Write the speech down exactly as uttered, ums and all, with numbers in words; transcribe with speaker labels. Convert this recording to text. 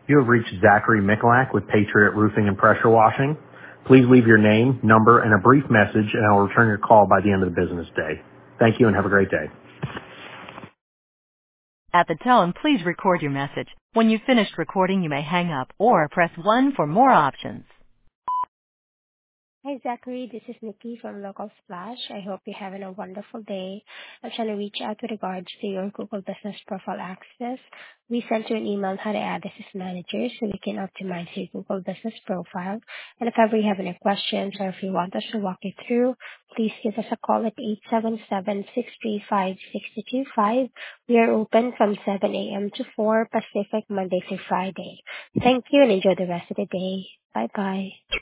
Speaker 1: You have reached Zachary Mikulak with Patriot Roofing and Pressure Washing. Please leave your name, number, and a brief message, and I will return your call by the end of the business day. Thank you and have a great day.
Speaker 2: At the tone, please record your message. When you've finished recording, you may hang up or press one for more options.
Speaker 3: Hi, Zachary. This is Nikki from Local Splash. I hope you're having a wonderful day. I'm trying to reach out with regards to your Google Business Profile access. We sent you an email on how to add this as manager so we can optimize your Google Business Profile. And if ever you have any questions or if you want us to walk you through, please give us a call at eight seven seven, six three five, six two two five. We are open from seven a.m. to four Pacific, Monday through Friday. Thank you and enjoy the rest of the day. Bye-bye.